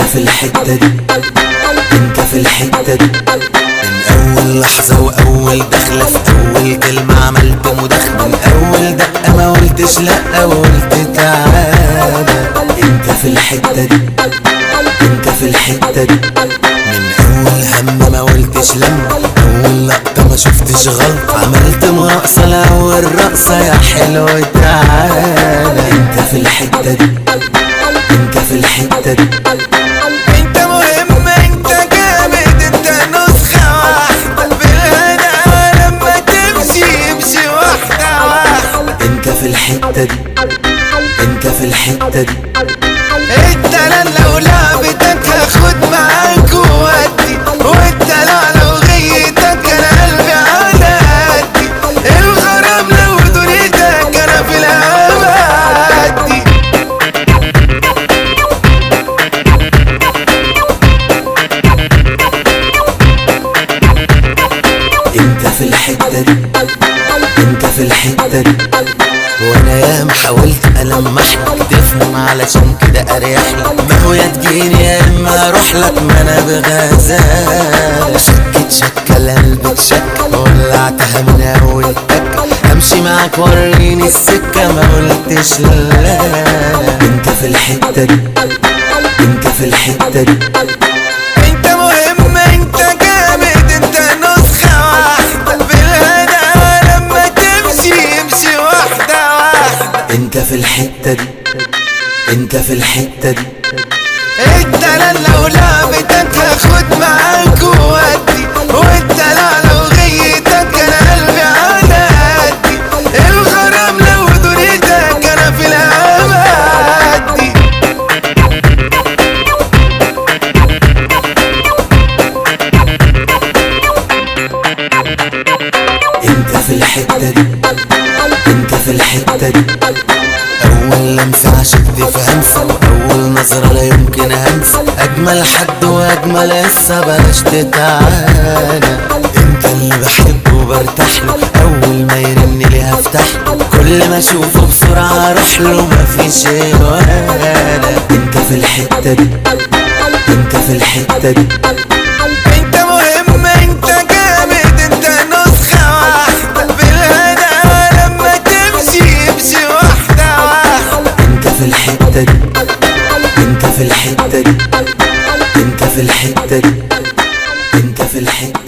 في الحتة دي، انت في الحتة دي. من اول لحظة واول دخلة في اول كلمة عملت مداخلة، من اول دقة ما قلتش لا وقلت تعالى. انت في الحتة دي، انت في الحتة دي. من اول هم ما قلتش لما، اول لقطة ما شفتش غلط، عملت مقصة لاول رقصة يا حلو تعالى. انت في الحتة دي، انت في الحتة دي. انت مهم، انت جامد، انت نسخة واحدة بالهنا لما تمشي امشي واحدة واحدة. انت في الحتة دي، انت في الحتة دي. انت لو لعبتك هاخد معاك وودي، وانت لو غيتك انا قلبي على قدي، الغرام لو دنيتك انا في الابد. انت في الحتة دي، انت في الحتة دي. وانا ياما حاولت المحلك تفهم علشان كده اريحلك، ما هو يا تجيني يا اما اروح لك، ما انا بغزالة. شكت شكة القلب اتشك، ولعتها من اول تكة، امشي معاك وريني السكة ما قلتش لا. انت في الحتة دي، انت في الحتة دي. انت مهم، انت جامد، انت نسخة واحدة بالهنا لما تمشي امشي واحدة واحدة. انت في الحتة دي، انت في الحتة دي. انت لو لعبتك هاخد معاك وودي، وانت لو غيتك انا قلبي على قدي، الغرام لو دنيتك انا في الابد. انت في الحتة دي، انت في الحتة دي. اول لمسة عشقت في همسة، واول نظرة لا يمكن انسى، اجمل حد واجمل قصة بلاش تتعانى. انت اللي بحبه وبرتاح له، اول ما يرن لي هفتح له، كل ما اشوفه بسرعة اروح له مفيش ولا. انت في الحتة دي، انت في الحتة دي. انت مهم، انت جامد، انت نسخة واحدة بالهنا لما تمشي امشي واحدة واحدة. انت في الحتة دي، انت في الحتة دي. انت في الحتة دي، انت في الحتة دي.